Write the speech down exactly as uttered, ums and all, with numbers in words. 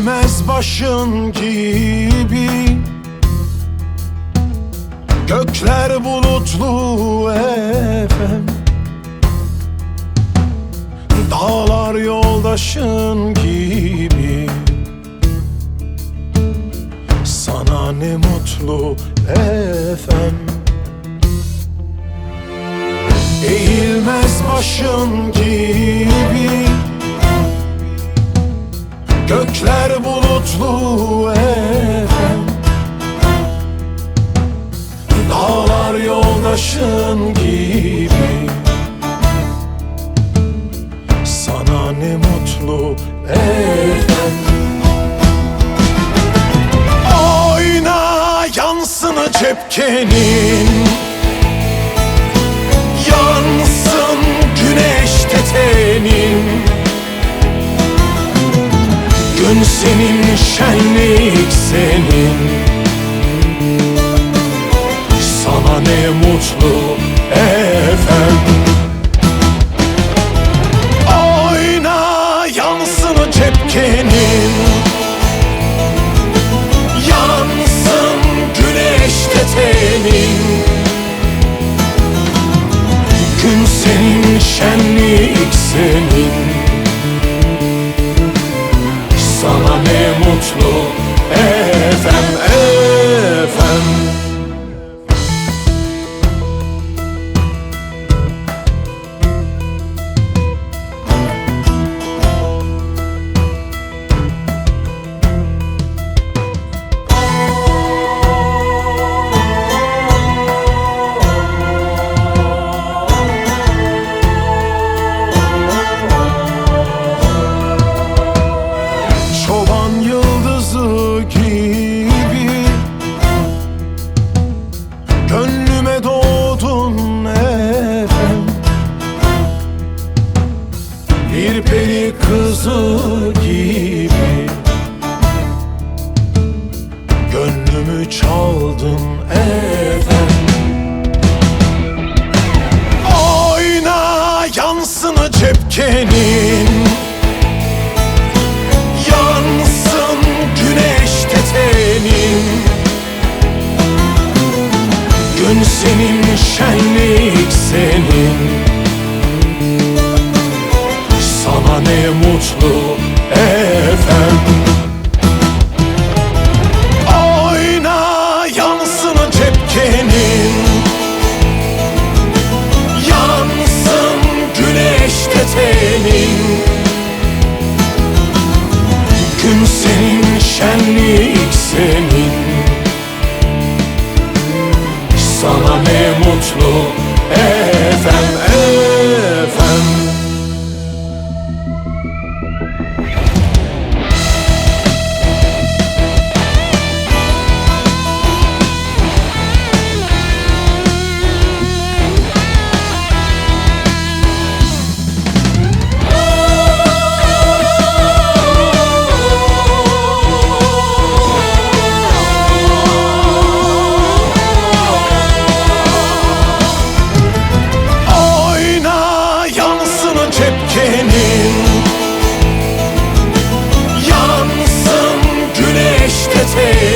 Eğilmez başın gibi, gökler bulutlu efem, dağlar yoldaşın gibi. Sana ne mutlu efem. Eğilmez başın gibi, gökler bulutlu efem, dağlar yoldaşın gibi. Sana ne mutlu efem. Oyna yansın cepkenin, yansın güneşte tenin. Gün senin, şenlik senin. Sana ne mutlu efem. Oyna yansın cepkenin, yansın güneşte tenin. Gün senin, şenlik senin. Sana ne mutlu efem, efem. Çoban yıldızı gibi gönlüme doğdun efem. Bir peri kızı gibi gönlümü çaldın efem. Oyna yansın cepkenin, yansın güneşte tenin. Gün senin, şenlik senin. Sana ne mutlu efem. Oyna yansın cepkenin, yansın güneşte tenin. Gün senin, şenlik senin. Sana ne mutlu efem, efem. Cepkenin, yansın güneşte tenin.